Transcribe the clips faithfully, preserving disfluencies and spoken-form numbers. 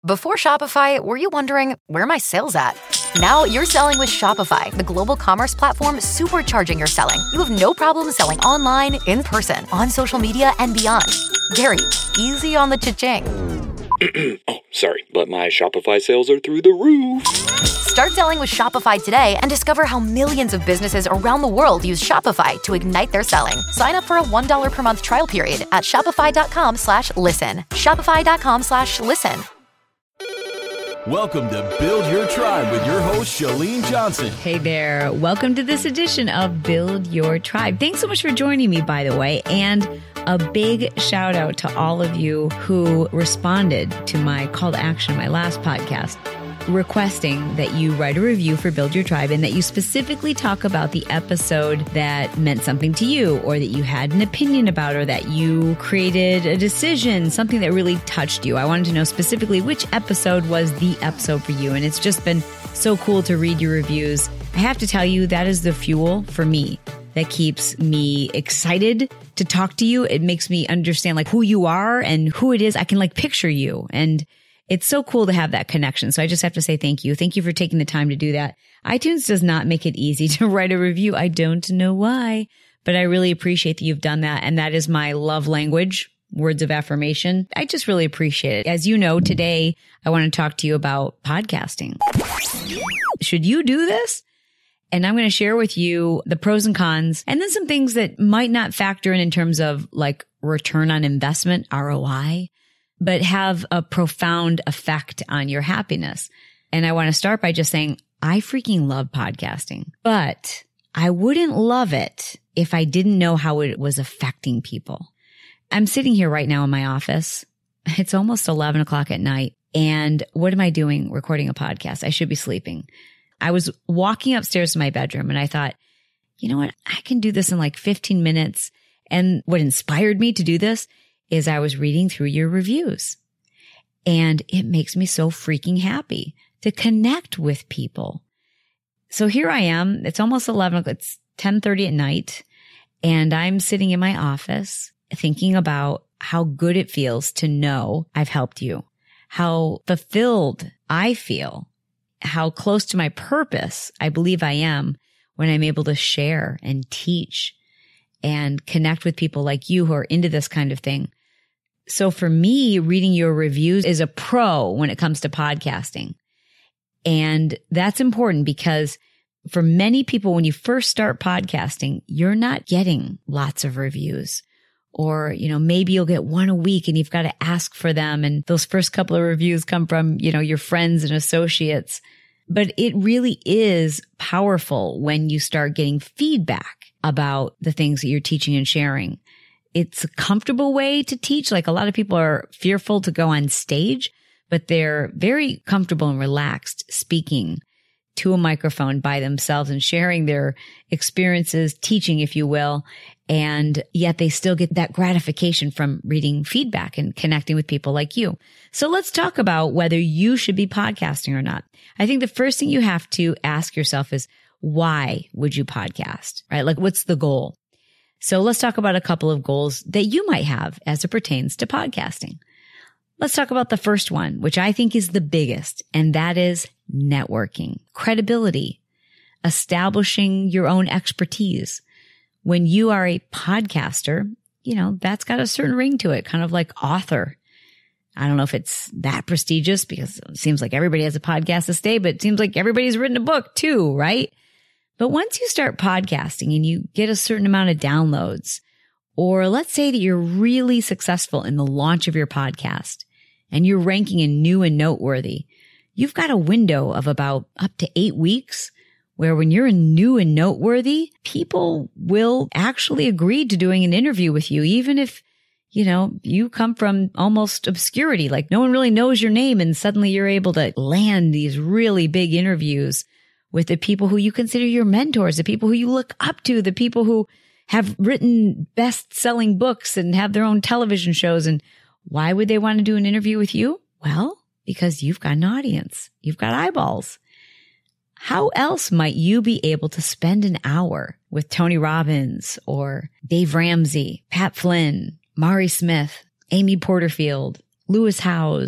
Before Shopify, were you wondering, where are my sales at? Now you're selling with Shopify, the global commerce platform supercharging your selling. You have no problem selling online, in person, on social media, and beyond. Gary, easy on the cha-ching. Oh, sorry, but my Shopify sales are through the roof. Start selling with Shopify today and discover how millions of businesses around the world use Shopify to ignite their selling. Sign up for a one dollar per month trial period at shopify.com slash listen. Shopify.com slash listen. Welcome to Build Your Tribe with your host, Chalene Johnson. Hey there. Welcome to this edition of Build Your Tribe. Thanks so much for joining me, by the way. And a big shout out to all of you who responded to my call to action, my last podcast, requesting that you write a review for Build Your Tribe and that you specifically talk about the episode that meant something to you, or that you had an opinion about, or that you created a decision, something that really touched you. I wanted to know specifically which episode was the episode for you. And it's just been so cool to read your reviews. I have to tell you, that is the fuel for me that keeps me excited to talk to you. It makes me understand like who you are and who it is. I can like picture you, and it's so cool to have that connection. So I just have to say thank you. Thank you for taking the time to do that. iTunes does not make it easy to write a review. I don't know why, but I really appreciate that you've done that. And that is my love language, words of affirmation. I just really appreciate it. As you know, today I want to talk to you about podcasting. Should you do this? And I'm going to share with you the pros and cons, and then some things that might not factor in in terms of like return on investment, R O I, but have a profound effect on your happiness. And I want to start by just saying, I freaking love podcasting, but I wouldn't love it if I didn't know how it was affecting people. I'm sitting here right now in my office. It's almost eleven o'clock at night. And what am I doing? Recording a podcast. I should be sleeping. I was walking upstairs to my bedroom and I thought, you know what? I can do this in like fifteen minutes. And what inspired me to do this is I was reading through your reviews, and it makes me so freaking happy to connect with people. So here I am. It's almost eleven. It's ten thirty at night, and I'm sitting in my office thinking about how good it feels to know I've helped you, how fulfilled I feel, how close to my purpose I believe I am when I'm able to share and teach and connect with people like you who are into this kind of thing. So for me, reading your reviews is a pro when it comes to podcasting. And that's important because for many people, when you first start podcasting, you're not getting lots of reviews. Or, you know, maybe you'll get one a week and you've got to ask for them. And those first couple of reviews come from, you know, your friends and associates. But it really is powerful when you start getting feedback about the things that you're teaching and sharing. It's a comfortable way to teach. Like a lot of people are fearful to go on stage, but they're very comfortable and relaxed speaking to a microphone by themselves and sharing their experiences, teaching, if you will. And yet they still get that gratification from reading feedback and connecting with people like you. So let's talk about whether you should be podcasting or not. I think the first thing you have to ask yourself is, why would you podcast, right? Like, what's the goal? So let's talk about a couple of goals that you might have as it pertains to podcasting. Let's talk about the first one, which I think is the biggest, and that is networking, credibility, establishing your own expertise. When you are a podcaster, you know, that's got a certain ring to it, kind of like author. I don't know if it's that prestigious because it seems like everybody has a podcast to stay, but it seems like everybody's written a book too, right? But once you start podcasting and you get a certain amount of downloads, or let's say that you're really successful in the launch of your podcast and you're ranking in new and noteworthy, you've got a window of about up to eight weeks where when you're new and noteworthy, people will actually agree to doing an interview with you, even if, you know, you come from almost obscurity, like no one really knows your name, and suddenly you're able to land these really big interviews with the people who you consider your mentors, the people who you look up to, the people who have written best-selling books and have their own television shows. And why would they want to do an interview with you? Well, because you've got an audience. You've got eyeballs. How else might you be able to spend an hour with Tony Robbins or Dave Ramsey, Pat Flynn, Mari Smith, Amy Porterfield, Lewis Howes,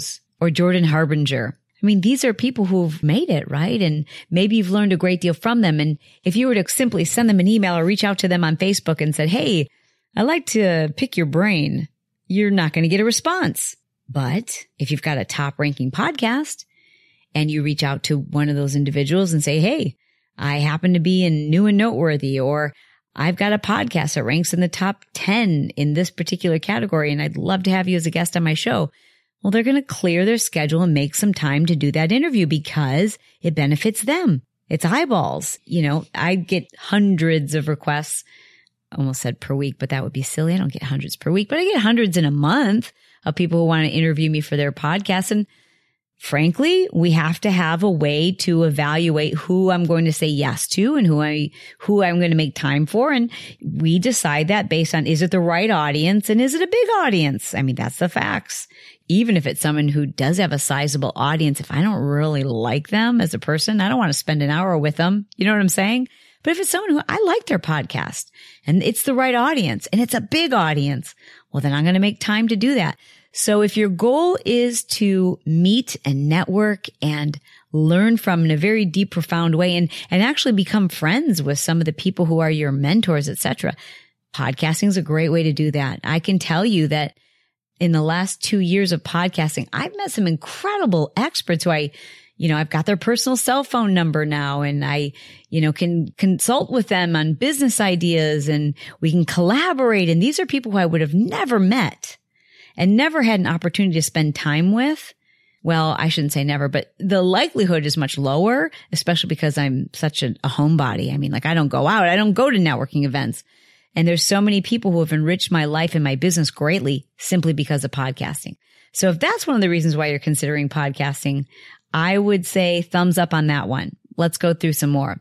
or Jordan Harbinger. I mean, these are people who've made it, right? And maybe you've learned a great deal from them. And if you were to simply send them an email or reach out to them on Facebook and said, hey, I'd like to pick your brain, you're not going to get a response. But if you've got a top ranking podcast and you reach out to one of those individuals and say, hey, I happen to be in New and Noteworthy, or I've got a podcast that ranks in the top ten in this particular category, and I'd love to have you as a guest on my show. Well, they're going to clear their schedule and make some time to do that interview because it benefits them. It's eyeballs. You know, I get hundreds of requests. I almost said per week, but that would be silly. I don't get hundreds per week, but I get hundreds in a month of people who want to interview me for their podcast. And frankly, we have to have a way to evaluate who I'm going to say yes to and who I, who I'm going to make time for. And we decide that based on, is it the right audience and is it a big audience? I mean, that's the facts. Even if it's someone who does have a sizable audience, if I don't really like them as a person, I don't want to spend an hour with them. You know what I'm saying? But if it's someone who I like their podcast and it's the right audience and it's a big audience, well, then I'm going to make time to do that. So if your goal is to meet and network and learn from in a very deep, profound way and, and actually become friends with some of the people who are your mentors, et cetera, podcasting is a great way to do that. I can tell you that in the last two years of podcasting, I've met some incredible experts who I, you know, I've got their personal cell phone number now and I, you know, can consult with them on business ideas and we can collaborate. And these are people who I would have never met and never had an opportunity to spend time with. Well, I shouldn't say never, but the likelihood is much lower, especially because I'm such a, a homebody. I mean, like I don't go out. I don't go to networking events. And there's so many people who have enriched my life and my business greatly simply because of podcasting. So if that's one of the reasons why you're considering podcasting, I would say thumbs up on that one. Let's go through some more.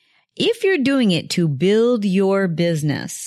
If you're doing it to build your business,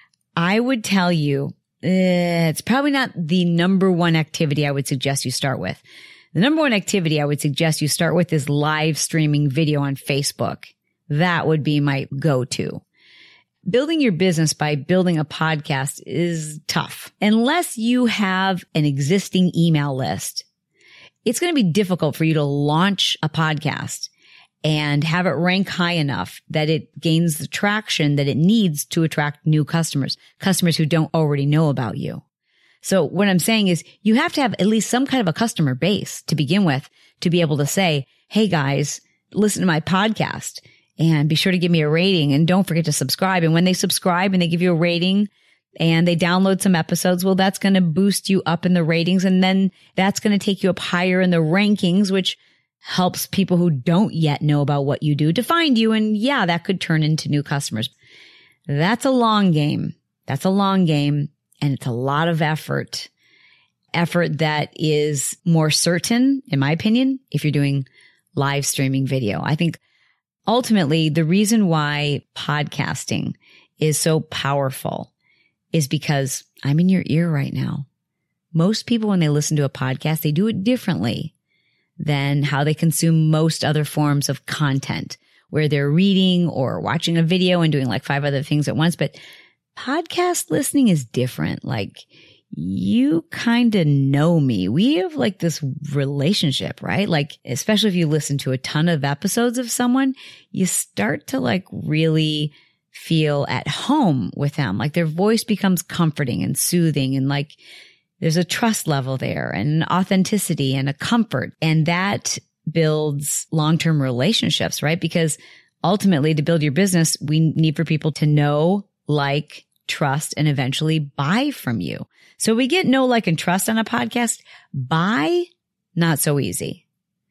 I would tell you eh, it's probably not the number one activity I would suggest you start with. The number one activity I would suggest you start with is live streaming video on Facebook. That would be my go-to. Building your business by building a podcast is tough. Unless you have an existing email list, it's going to be difficult for you to launch a podcast and have it rank high enough that it gains the traction that it needs to attract new customers, customers who don't already know about you. So what I'm saying is you have to have at least some kind of a customer base to begin with to be able to say, hey guys, listen to my podcast. And be sure to give me a rating and don't forget to subscribe. And when they subscribe and they give you a rating and they download some episodes, well, that's going to boost you up in the ratings. And then that's going to take you up higher in the rankings, which helps people who don't yet know about what you do to find you. And yeah, that could turn into new customers. That's a long game. That's a long game. And it's a lot of effort, effort that is more certain, in my opinion, if you're doing live streaming video. I think ultimately, the reason why podcasting is so powerful is because I'm in your ear right now. Most people, when they listen to a podcast, they do it differently than how they consume most other forms of content, where they're reading or watching a video and doing like five other things at once. But podcast listening is different. Like, you kind of know me. We have like this relationship, right? Like, especially if you listen to a ton of episodes of someone, you start to like really feel at home with them. Like their voice becomes comforting and soothing and like there's a trust level there and an authenticity and a comfort. And that builds long-term relationships, right? Because ultimately to build your business, we need for people to know, like, trust, and eventually buy from you. So we get know, like, and trust on a podcast. Buy, not so easy.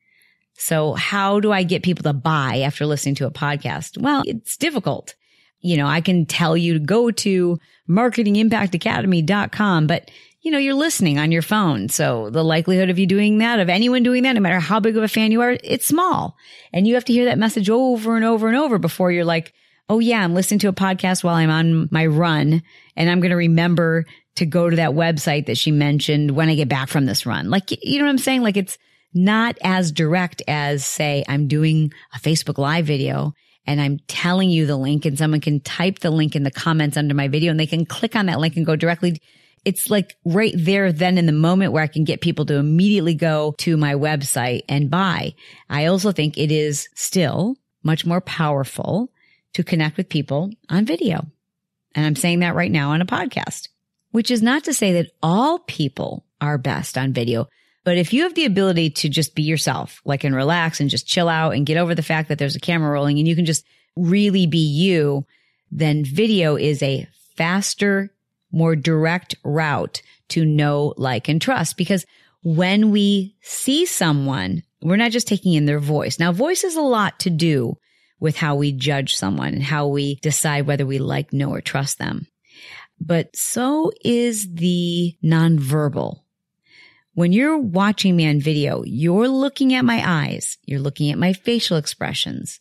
So how do I get people to buy after listening to a podcast? Well, it's difficult. You know, I can tell you to go to marketing impact academy dot com, but you know, you're listening on your phone. So the likelihood of you doing that, of anyone doing that, no matter how big of a fan you are, it's small. And you have to hear that message over and over and over before you're like, oh yeah, I'm listening to a podcast while I'm on my run and I'm going to remember to go to that website that she mentioned when I get back from this run. Like, you know what I'm saying? Like, it's not as direct as, say, I'm doing a Facebook Live video and I'm telling you the link and someone can type the link in the comments under my video and they can click on that link and go directly. it's like right there then in the moment where I can get people to immediately go to my website and buy. I also think it is still much more powerful to connect with people on video. And I'm saying that right now on a podcast, which is not to say that all people are best on video. But if you have the ability to just be yourself, like and relax and just chill out and get over the fact that there's a camera rolling and you can just really be you, then video is a faster, more direct route to know, like, and trust. Because when we see someone, we're not just taking in their voice. Now, voice has a lot to do with how we judge someone and how we decide whether we like, know, or trust them. But so is the nonverbal. When you're watching me on video, you're looking at my eyes. You're looking at my facial expressions.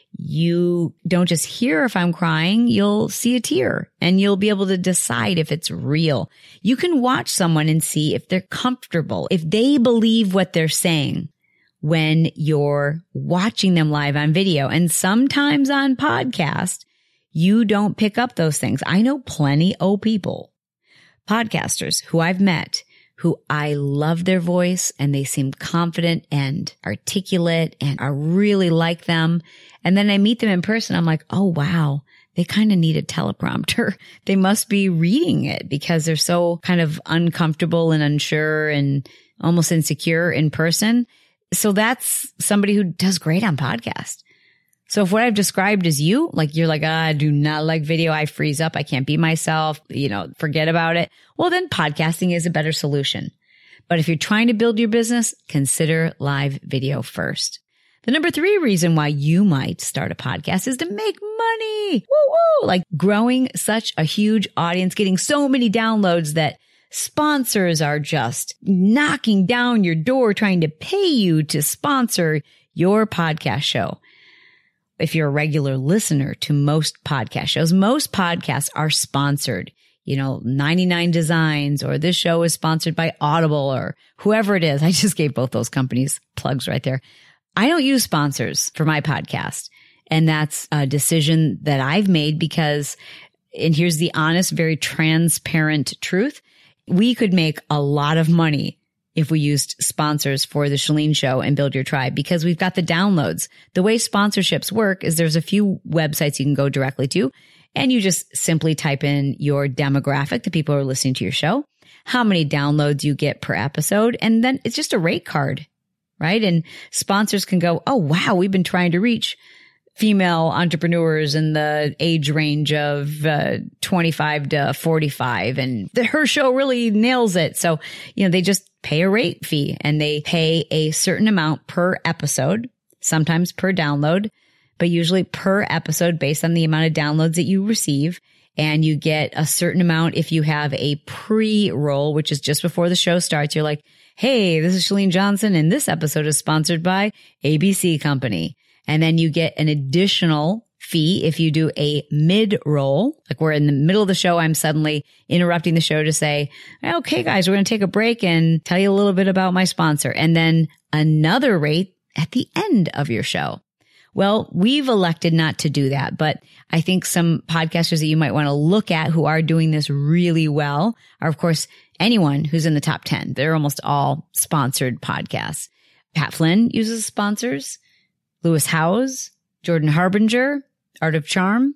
You don't just hear if I'm crying, you'll see a tear and you'll be able to decide if it's real. You can watch someone and see if they're comfortable, if they believe what they're saying when you're watching them live on video. And sometimes on podcast, you don't pick up those things. I know plenty of people, podcasters who I've met, who I love their voice and they seem confident and articulate and I really like them. And then I meet them in person. I'm like, oh, wow, they kind of need a teleprompter. They must be reading it because they're so kind of uncomfortable and unsure and almost insecure in person. So that's somebody who does great on podcast. So if what I've described is you, like you're like, ah, I do not like video. I freeze up. I can't be myself. You know, forget about it. Well, then podcasting is a better solution. But if you're trying to build your business, consider live video first. The number three reason why you might start a podcast is to make money. Woo woo! Like growing such a huge audience, getting so many downloads that sponsors are just knocking down your door trying to pay you to sponsor your podcast show. If you're a regular listener to most podcast shows, most podcasts are sponsored. You know, ninety-nine Designs, or this show is sponsored by Audible, or whoever it is. I just gave both those companies plugs right there. I don't use sponsors for my podcast. And that's a decision that I've made because, and here's the honest, very transparent truth. We could make a lot of money if we used sponsors for the Chalene Show and Build Your Tribe because we've got the downloads. The way sponsorships work is there's a few websites you can go directly to and you just simply type in your demographic, the people who are listening to your show, how many downloads you get per episode, and then it's just a rate card, right? And sponsors can go, oh, wow, we've been trying to reach female entrepreneurs in the age range of uh, twenty-five to forty-five. And the, her show really nails it. So, you know, they just pay a rate fee and they pay a certain amount per episode, sometimes per download, but usually per episode based on the amount of downloads that you receive. And you get a certain amount if you have a pre-roll, which is just before the show starts. You're like, hey, this is Chalene Johnson and this episode is sponsored by A B C Company. And then you get an additional fee if you do a mid-roll, like we're in the middle of the show, I'm suddenly interrupting the show to say, okay, guys, we're going to take a break and tell you a little bit about my sponsor. And then another rate at the end of your show. Well, we've elected not to do that, but I think some podcasters that you might want to look at who are doing this really well are, of course, anyone who's in the top ten. They're almost all sponsored podcasts. Pat Flynn uses sponsors. Lewis Howes, Jordan Harbinger, Art of Charm,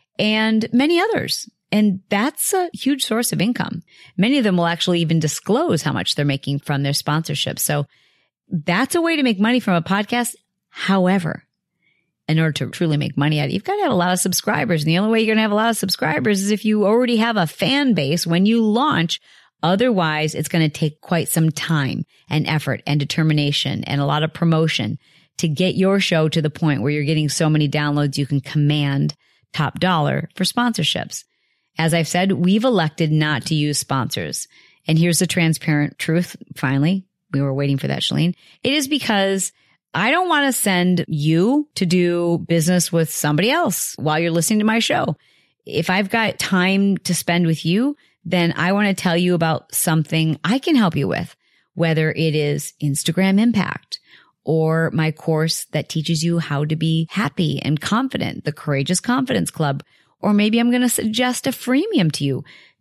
and many others. And that's a huge source of income. Many of them will actually even disclose how much they're making from their sponsorship. So that's a way to make money from a podcast. However, in order to truly make money at it, you've got to have a lot of subscribers. And the only way you're going to have a lot of subscribers is if you already have a fan base when you launch. Otherwise, it's going to take quite some time and effort and determination and a lot of promotion to get your show to the point where you're getting so many downloads you can command top dollar for sponsorships. As I've said, we've elected not to use sponsors. And here's the transparent truth. Finally, we were waiting for that, Chalene. It is because I don't want to send you to do business with somebody else while you're listening to my show. If I've got time to spend with you, then I want to tell you about something I can help you with, whether it is Instagram Impact, or my course that teaches you how to be happy and confident, the Courageous Confidence Club. Or maybe I'm going to suggest a freemium to you.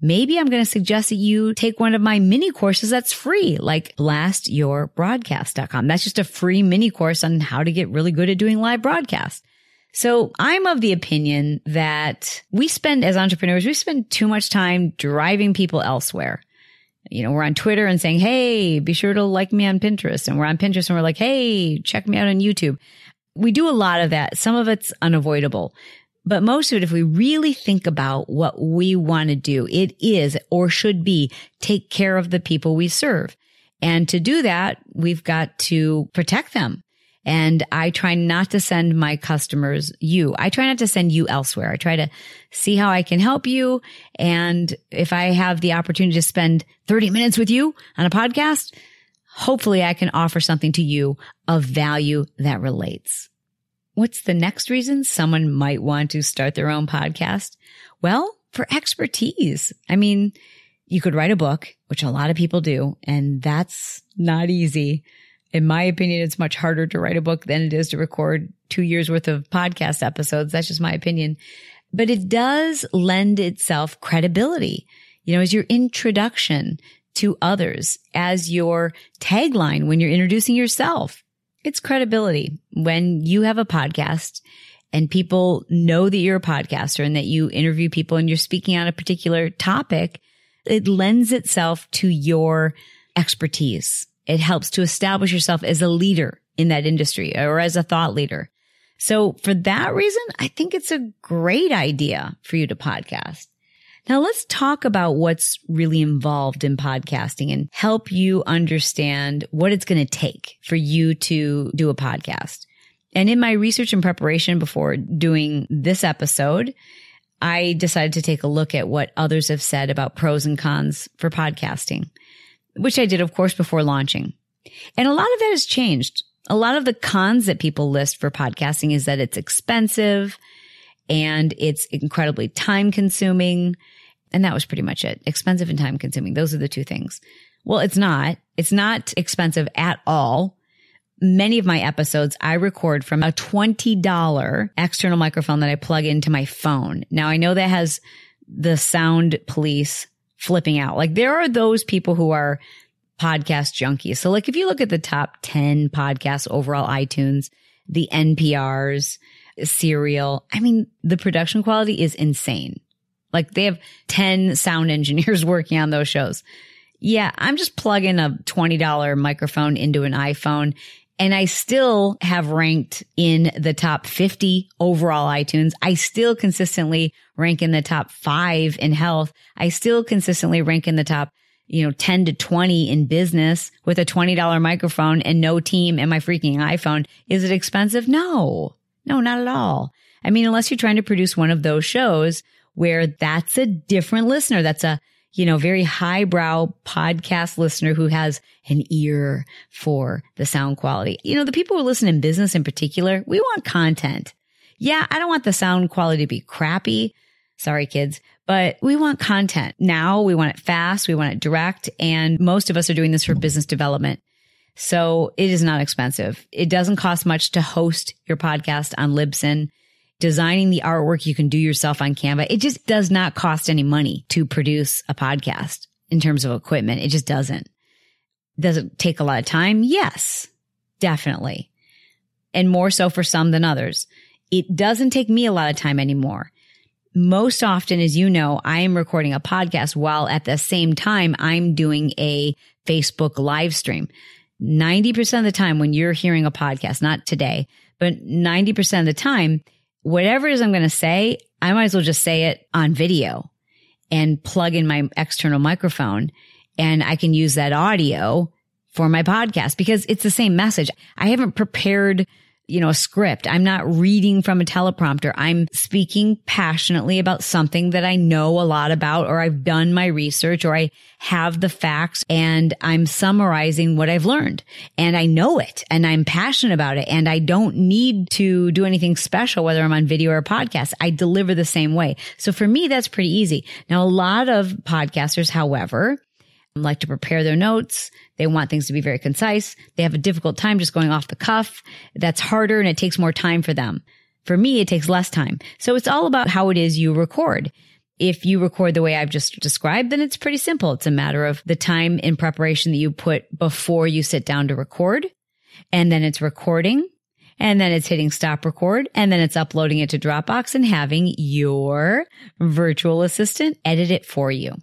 maybe I'm going to suggest that you take one of my mini courses that's free, like blast your broadcast dot com. That's just a free mini course on how to get really good at doing live broadcasts. So I'm of the opinion that we spend, as entrepreneurs, we spend too much time driving people elsewhere. You know, we're on Twitter and saying, hey, be sure to like me on Pinterest. And we're on Pinterest and we're like, hey, check me out on YouTube. We do a lot of that. Some of it's unavoidable. But most of it, if we really think about what we want to do, it is or should be take care of the people we serve. And to do that, we've got to protect them. And I try not to send my customers you. I try not to send you elsewhere. I try to see how I can help you. And if I have the opportunity to spend thirty minutes with you on a podcast, hopefully I can offer something to you of value that relates. What's the next reason someone might want to start their own podcast? Well, for expertise. I mean, you could write a book, which a lot of people do, and that's not easy. In my opinion, it's much harder to write a book than it is to record two years worth of podcast episodes. That's just my opinion. But it does lend itself credibility, you know, as your introduction to others, as your tagline when you're introducing yourself. It's credibility. When you have a podcast and people know that you're a podcaster and that you interview people and you're speaking on a particular topic, it lends itself to your expertise. It helps to establish yourself as a leader in that industry or as a thought leader. So for that reason, I think it's a great idea for you to podcast. Now let's talk about what's really involved in podcasting and help you understand what it's going to take for you to do a podcast. And in my research and preparation before doing this episode, I decided to take a look at what others have said about pros and cons for podcasting, which I did, of course, before launching. And a lot of that has changed. A lot of the cons that people list for podcasting is that it's expensive and it's incredibly time consuming. And that was pretty much it. Expensive and time consuming. Those are the two things. Well, it's not. It's not expensive at all. Many of my episodes I record from a twenty dollars external microphone that I plug into my phone. Now I know that has the sound police flipping out. Like there are those people who are podcast junkies. So like if you look at the top ten podcasts overall, iTunes, the N P Rs, Serial, I mean, the production quality is insane. Like they have ten sound engineers working on those shows. Yeah, I'm just plugging a twenty dollars microphone into an iPhone and I still have ranked in the top fifty overall iTunes. I still consistently rank in the top five in health. I still consistently rank in the top, you know, ten to twenty in business with a twenty dollars microphone and no team and my freaking iPhone. Is it expensive? No, no, not at all. I mean, unless you're trying to produce one of those shows where that's a different listener. That's a, you know, very highbrow podcast listener who has an ear for the sound quality. You know, the people who listen in business in particular, we want content. Yeah, I don't want the sound quality to be crappy. Sorry, kids, but we want content. Now we want it fast. We want it direct. And most of us are doing this for business development. So it is not expensive. It doesn't cost much to host your podcast on Libsyn. Designing the artwork you can do yourself on Canva. It just does not cost any money to produce a podcast in terms of equipment. It just doesn't. Does it take a lot of time? Yes, definitely. And more so for some than others. It doesn't take me a lot of time anymore. Most often, as you know, I am recording a podcast while at the same time I'm doing a Facebook live stream. ninety percent of the time when you're hearing a podcast, not today, but ninety percent of the time, whatever it is I'm going to say, I might as well just say it on video and plug in my external microphone and I can use that audio for my podcast because it's the same message. I haven't prepared, you know, a script. I'm not reading from a teleprompter. I'm speaking passionately about something that I know a lot about, or I've done my research, or I have the facts and I'm summarizing what I've learned and I know it and I'm passionate about it and I don't need to do anything special, whether I'm on video or a podcast. I deliver the same way. So for me, that's pretty easy. Now, a lot of podcasters, however, like to prepare their notes. They want things to be very concise. They have a difficult time just going off the cuff. That's harder and it takes more time for them. For me, it takes less time. So it's all about how it is you record. If you record the way I've just described, then it's pretty simple. It's a matter of the time in preparation that you put before you sit down to record, and then it's recording, and then it's hitting stop record, and then it's uploading it to Dropbox and having your virtual assistant edit it for you.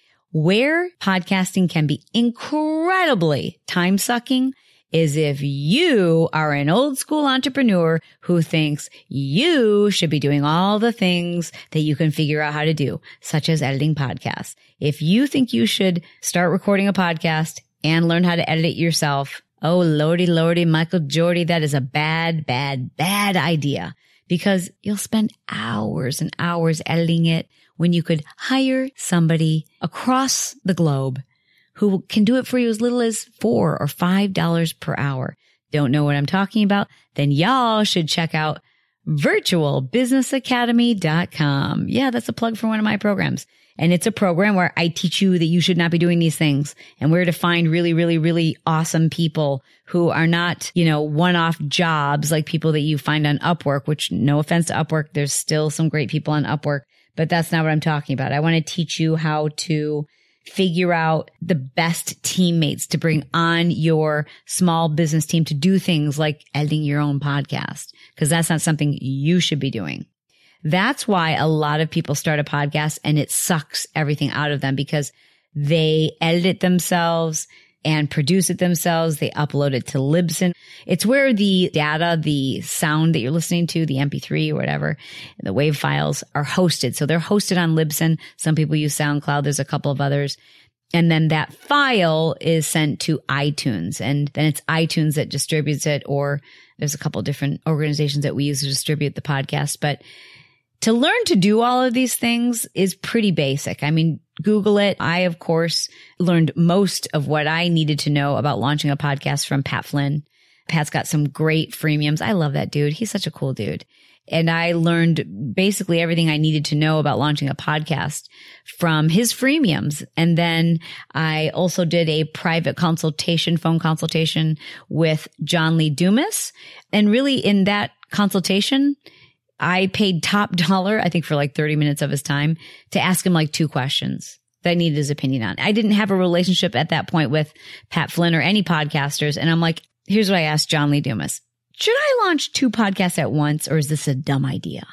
Where podcasting can be incredibly time-sucking is if you are an old school entrepreneur who thinks you should be doing all the things that you can figure out how to do, such as editing podcasts. If you think you should start recording a podcast and learn how to edit it yourself, oh, lordy, lordy, Michael Jordy, that is a bad, bad, bad idea, because you'll spend hours and hours editing it when you could hire somebody across the globe who can do it for you as little as four or five dollars per hour. Don't know what I'm talking about? Then y'all should check out virtual business academy dot com. Yeah, that's a plug for one of my programs. And it's a program where I teach you that you should not be doing these things and where to find really, really, really awesome people who are not, you know, one-off jobs like people that you find on Upwork, which no offense to Upwork, there's still some great people on Upwork, but that's not what I'm talking about. I want to teach you how to figure out the best teammates to bring on your small business team to do things like editing your own podcast, because that's not something you should be doing. That's why a lot of people start a podcast and it sucks everything out of them, because they edit it themselves and produce it themselves. They upload it to Libsyn. It's where the data, the sound that you're listening to, the M P three or whatever, the WAV files are hosted. So they're hosted on Libsyn. Some people use SoundCloud. There's a couple of others. And then that file is sent to iTunes, and then it's iTunes that distributes it, or there's a couple of different organizations that we use to distribute the podcast. But to learn to do all of these things is pretty basic. I mean, Google it. I, of course, learned most of what I needed to know about launching a podcast from Pat Flynn. Pat's got some great freemiums. I love that dude. He's such a cool dude. And I learned basically everything I needed to know about launching a podcast from his freemiums. And then I also did a private consultation, phone consultation with John Lee Dumas. And really in that consultation, I paid top dollar, I think for like thirty minutes of his time, to ask him like two questions that I needed his opinion on. I didn't have a relationship at that point with Pat Flynn or any podcasters. And I'm like, here's what I asked John Lee Dumas. Should I launch two podcasts at once, or is this a dumb idea?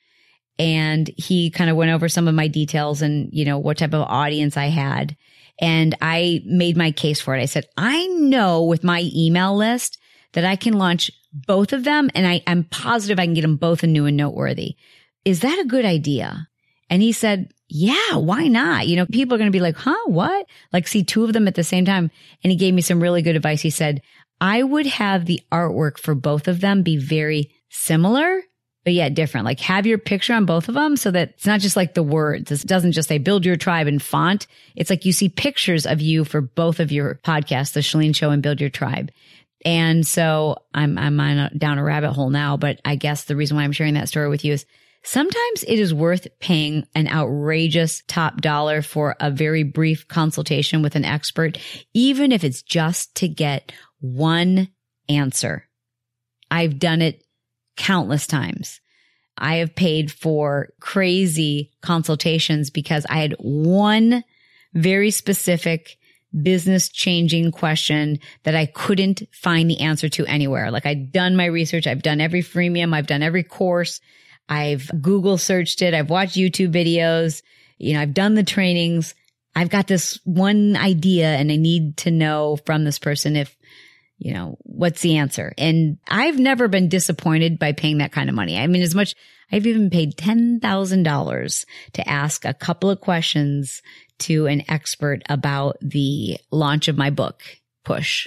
And he kind of went over some of my details and, you know, what type of audience I had. And I made my case for it. I said, I know with my email list that I can launch both of them, and I, I'm positive I can get them both in New and Noteworthy. Is that a good idea? And he said, yeah, why not? You know, people are going to be like, huh, what? Like see two of them at the same time. And he gave me some really good advice. He said, I would have the artwork for both of them be very similar, but yet different. Like have your picture on both of them so that it's not just like the words. It doesn't just say build your tribe in font. It's like you see pictures of you for both of your podcasts, The Chalene Show and Build Your Tribe. And so I'm, I'm on a, down a rabbit hole now, but I guess the reason why I'm sharing that story with you is sometimes it is worth paying an outrageous top dollar for a very brief consultation with an expert, even if it's just to get one answer. I've done it countless times. I have paid for crazy consultations because I had one very specific business changing question that I couldn't find the answer to anywhere. Like I'd done my research. I've done every freemium. I've done every course. I've Google searched it. I've watched YouTube videos. You know, I've done the trainings. I've got this one idea and I need to know from this person if, you know, what's the answer? And I've never been disappointed by paying that kind of money. I mean, as much, I've even paid ten thousand dollars to ask a couple of questions to an expert about the launch of my book, Push,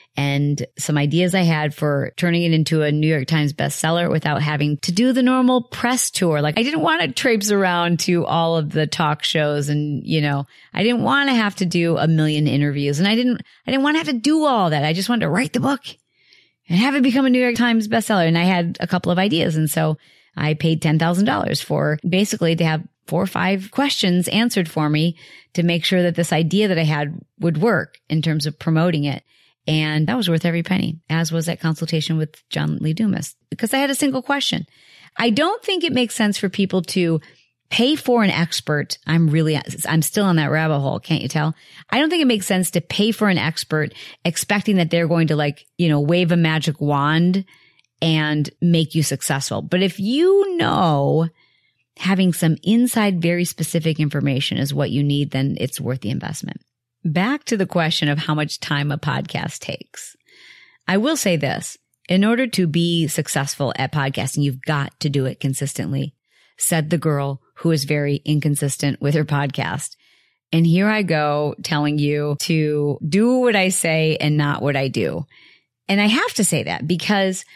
and some ideas I had for turning it into a New York Times bestseller without having to do the normal press tour. Like I didn't want to traipse around to all of the talk shows and, you know, I didn't want to have to do a million interviews and I didn't, I didn't want to have to do all that. I just wanted to write the book and have it become a New York Times bestseller. And I had a couple of ideas. And so I paid ten thousand dollars for basically to have four or five questions answered for me to make sure that this idea that I had would work in terms of promoting it. And that was worth every penny, as was that consultation with John Lee Dumas, because I had a single question. I don't think it makes sense for people to pay for an expert. I'm really, I'm still on that rabbit hole. Can't you tell? I don't think it makes sense to pay for an expert expecting that they're going to like, you know, wave a magic wand and make you successful. But if you know having some inside, very specific information is what you need, then it's worth the investment. Back to the question of how much time a podcast takes. I will say this. In order to be successful at podcasting, you've got to do it consistently, said the girl who is very inconsistent with her podcast. And here I go telling you to do what I say and not what I do. And I have to say that because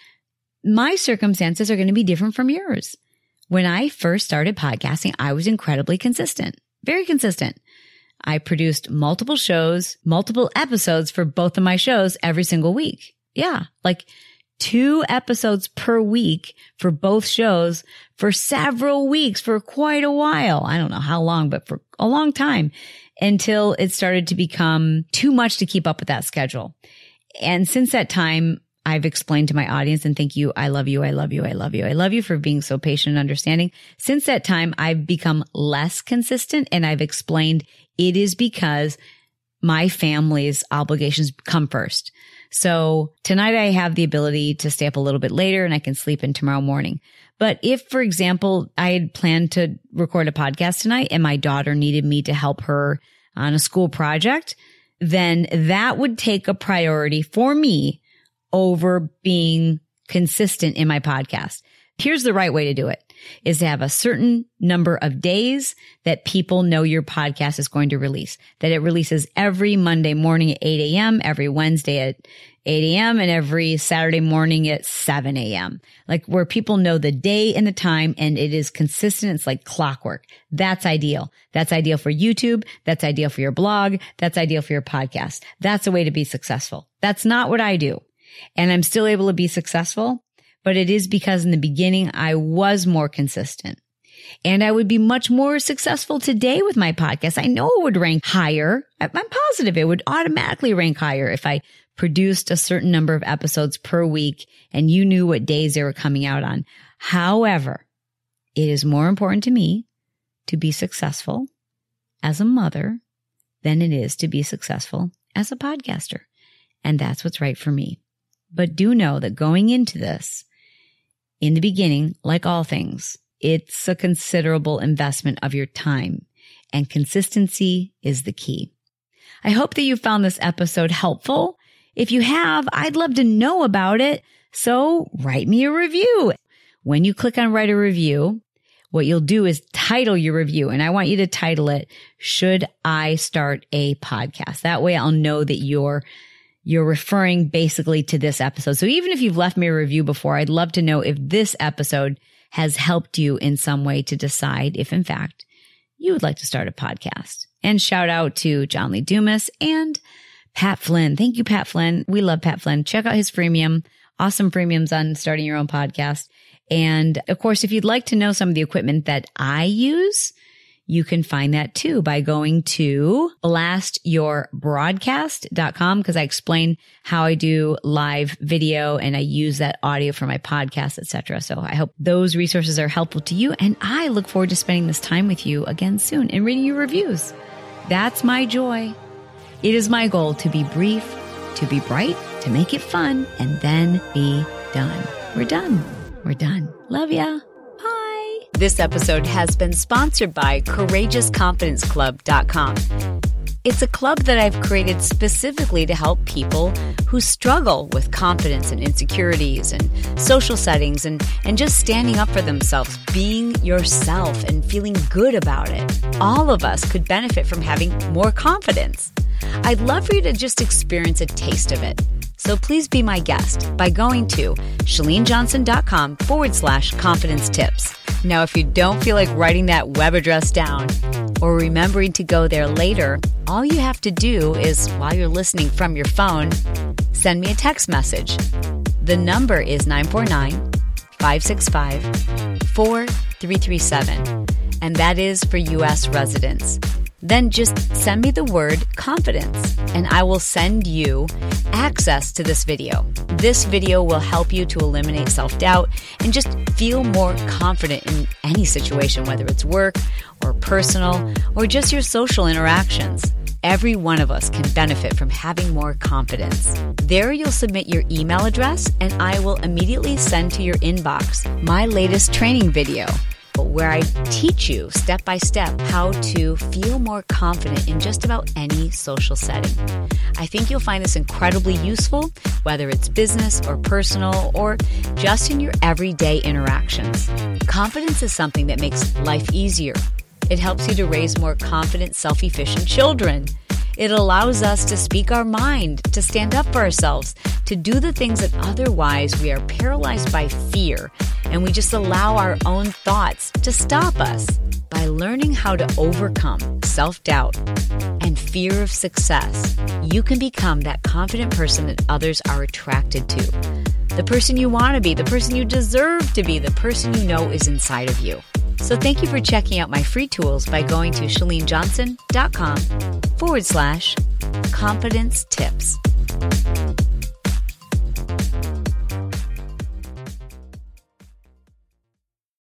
my circumstances are going to be different from yours. When I first started podcasting, I was incredibly consistent, very consistent. I produced multiple shows, multiple episodes for both of my shows every single week. Yeah, like two episodes per week for both shows for several weeks, for quite a while. I don't know how long, but for a long time, until it started to become too much to keep up with that schedule. And since that time, I've explained to my audience, and thank you. I love you. I love you. I love you. I love you for being so patient and understanding. Since that time, I've become less consistent, and I've explained it is because my family's obligations come first. So tonight I have the ability to stay up a little bit later and I can sleep in tomorrow morning. But if, for example, I had planned to record a podcast tonight and my daughter needed me to help her on a school project, then that would take a priority for me over being consistent in my podcast. Here's the right way to do it, is to have a certain number of days that people know your podcast is going to release, that it releases every Monday morning at eight a.m., every Wednesday at eight a.m., and every Saturday morning at seven a.m., like where people know the day and the time and it is consistent. It's like clockwork. That's ideal. That's ideal for YouTube. That's ideal for your blog. That's ideal for your podcast. That's a way to be successful. That's not what I do. And I'm still able to be successful. But it is because in the beginning, I was more consistent and I would be much more successful today with my podcast. I know it would rank higher. I'm positive it would automatically rank higher if I produced a certain number of episodes per week and you knew what days they were coming out on. However, it is more important to me to be successful as a mother than it is to be successful as a podcaster. And that's what's right for me. But do know that going into this, in the beginning, like all things, it's a considerable investment of your time, and consistency is the key. I hope that you found this episode helpful. If you have, I'd love to know about it. So write me a review. When you click on write a review, what you'll do is title your review. And I want you to title it, Should I Start a Podcast? That way I'll know that you're You're referring basically to this episode. So even if you've left me a review before, I'd love to know if this episode has helped you in some way to decide if, in fact, you would like to start a podcast. And shout out to John Lee Dumas and Pat Flynn. Thank you, Pat Flynn. We love Pat Flynn. Check out his freemium. Awesome freemiums on starting your own podcast. And of course, if you'd like to know some of the equipment that I use, you can find that too by going to blast your broadcast dot com, because I explain how I do live video and I use that audio for my podcast, et cetera. So I hope those resources are helpful to you. And I look forward to spending this time with you again soon and reading your reviews. That's my joy. It is my goal to be brief, to be bright, to make it fun, and then be done. We're done. We're done. Love ya. This episode has been sponsored by courageous confidence club dot com. It's a club that I've created specifically to help people who struggle with confidence and insecurities and social settings and, and just standing up for themselves, being yourself and feeling good about it. All of us could benefit from having more confidence. I'd love for you to just experience a taste of it. So please be my guest by going to ChaleneJohnson.com forward slash confidence tips. Now, if you don't feel like writing that web address down or remembering to go there later, all you have to do is, while you're listening from your phone, send me a text message. The number is nine four nine, five six five, four three three seven, and that is for U S residents. Then just send me the word confidence and I will send you access to this video. This video will help you to eliminate self-doubt and just feel more confident in any situation, whether it's work or personal or just your social interactions. Every one of us can benefit from having more confidence. There you'll submit your email address and I will immediately send to your inbox my latest training video, where I teach you step by step how to feel more confident in just about any social setting. I think you'll find this incredibly useful, whether it's business or personal or just in your everyday interactions. Confidence is something that makes life easier. It helps you to raise more confident, self-efficient children. It allows us to speak our mind, to stand up for ourselves, to do the things that otherwise we are paralyzed by fear, and we just allow our own thoughts to stop us. By learning how to overcome self-doubt and fear of success, you can become that confident person that others are attracted to. The person you want to be, the person you deserve to be, the person you know is inside of you. So thank you for checking out my free tools by going to chalene johnson dot com forward slash confidence tips.